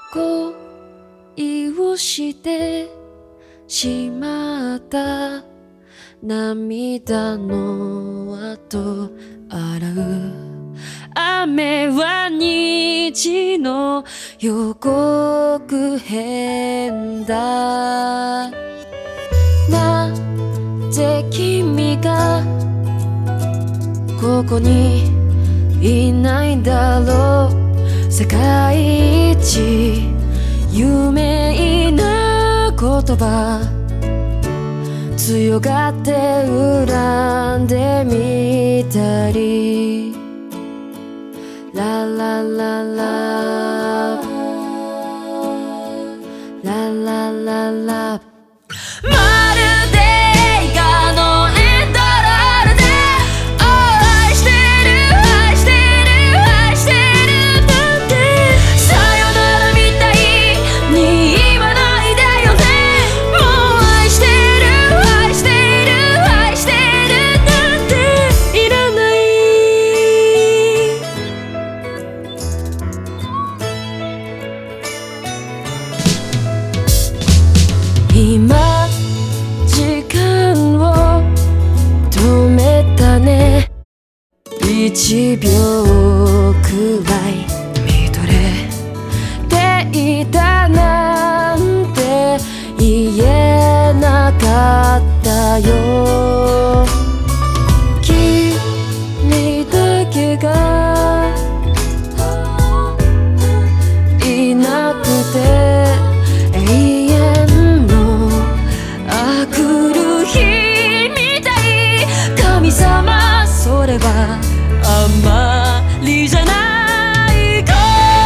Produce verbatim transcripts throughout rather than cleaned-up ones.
恋をしてしまった涙の後洗う雨は虹の予告編だ。なぜ君がここにいないんだろう。世界一有名な言葉強がって恨んでみたりララララララララまるで映画のエンドロールで愛してる愛してる愛してるなんてさよならみたいに言わないでよね。もう愛してる愛してる愛してるなんていらない。今時間を止めたね。一秒くらい見とれていたなんて言えなかったよ。君だけがいなくて永遠のあくる日みたい。神様それはあまりじゃないか。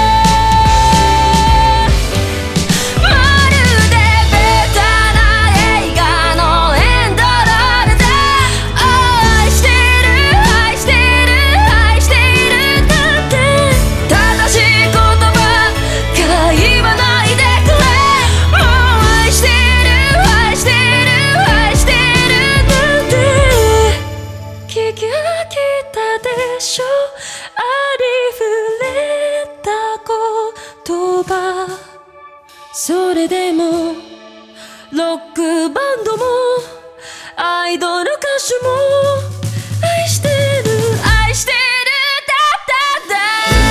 まるでベタな映画のエンドロールで愛してる愛してる愛してるなんて正しい言葉が言わないでくれ。もう愛してる愛してる愛してるなんて聞き飽きたでしょ。ありふれた言葉それでもロックバンドもアイドル歌手も愛してる愛してるだだだ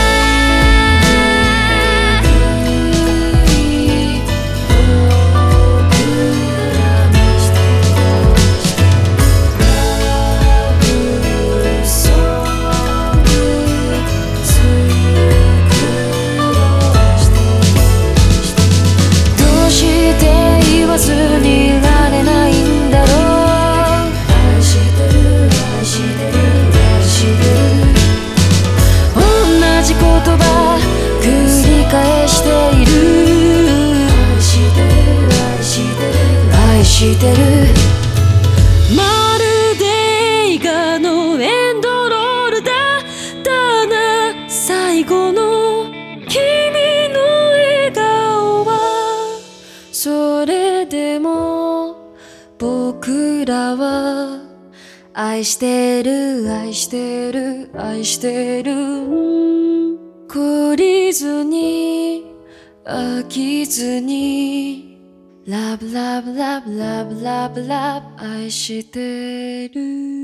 どうして言わずにいられないんだろう。愛してる愛してる愛してる同じ言葉繰り返している。愛してる愛してる愛してるまるで映画のエンドロールだったな。最後の君の笑顔はそれでも僕らは愛してる愛してる愛してる懲りずに飽きずにラブラブラブラブラブラブ愛してる。